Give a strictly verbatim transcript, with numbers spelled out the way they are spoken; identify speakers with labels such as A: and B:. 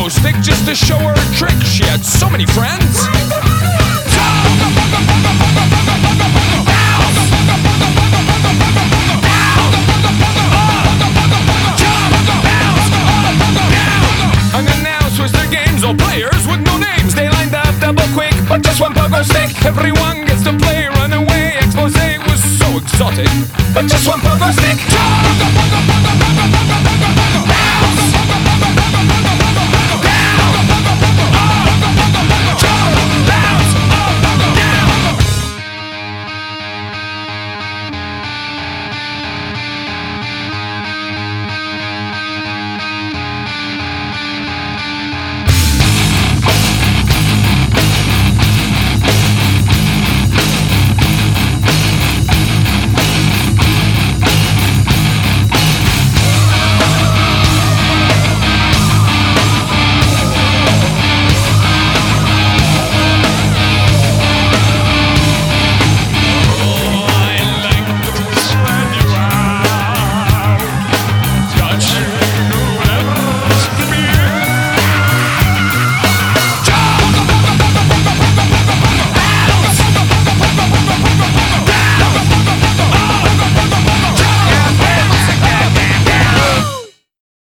A: pogo stick just to show her a trick. She had so many friends. And then now switch their games, all players with no names. They lined up double quick, but just one pogo stick. Everyone gets to play, run away. Expose was so exotic, but just one pogo stick.